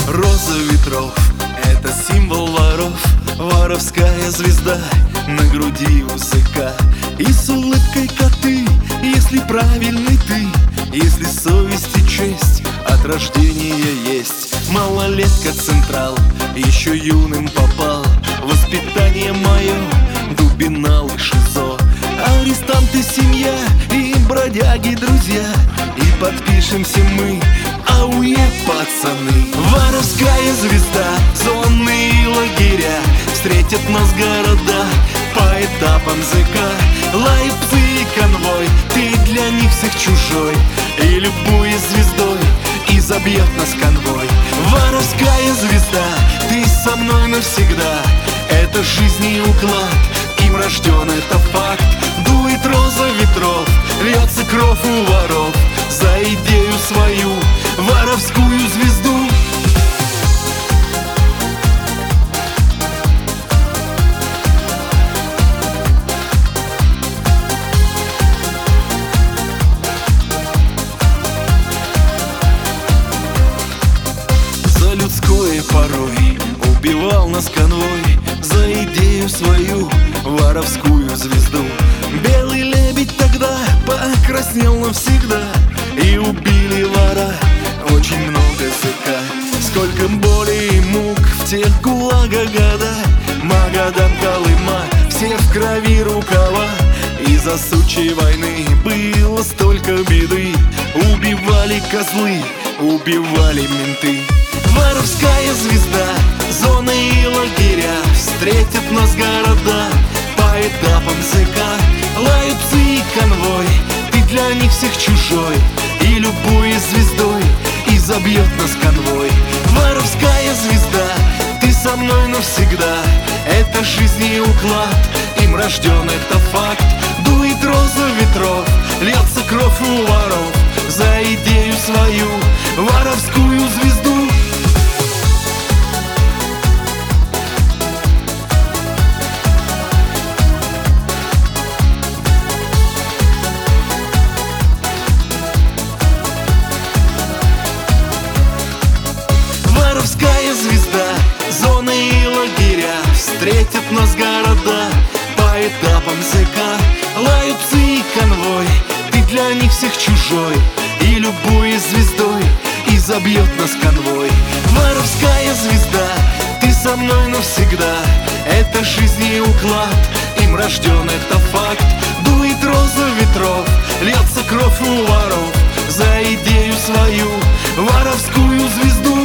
Роза ветров — это символ воров, воровская звезда на груди высока. И с улыбкой коты, если правильный ты, если совесть и честь от рождения есть. Малолетка Централ, еще юным попал, воспитание мое дубинал и шизо. Арестанты семья и бродяги друзья, и подпишемся мы ауе, пацаны. Воровская звезда, зоны и лагеря, встретят нас города по этапам ЗК. Лайпцы и конвой, ты для них всех чужой, и любуясь звездой изобьет нас конвой. Воровская звезда, ты со мной навсегда, это жизнь и уклад, им рожден это факт. Дует роза ветров, льется кровь у воров за идею свою, воровскую звезду. За людское порой убивал нас конвой, за идею свою, воровскую звезду. Белый лебедь тогда покраснел навсегда, и убили вора очень много языка. Сколько боли и мук в тех гулагах года, Магадан, Колыма, все в крови рукава. Из-за сучьей войны было столько беды, убивали козлы, убивали менты. Воровская звезда, зоны и лагеря, встретят нас города по этапам ЗК. Лайпцы и конвой, ты для них всех чужой, и любуясь звездой изобьет нас конвой. Воровская звезда, ты со мной навсегда, это жизнь и уклад, им рожден это факт. Дует роза ветров, льется кровь у воров за идею свою, воровскую звезду. Воровская звезда, зоны и лагеря, встретят нас города по этапам ЗК. Лайпцы и конвой, ты для них всех чужой, и любуясь звездой изобьет нас конвой. Воровская звезда, ты со мной навсегда, это жизнь и уклад, им рожден это факт. Дует роза ветров, льется кровь у воров за идею свою, воровскую звезду.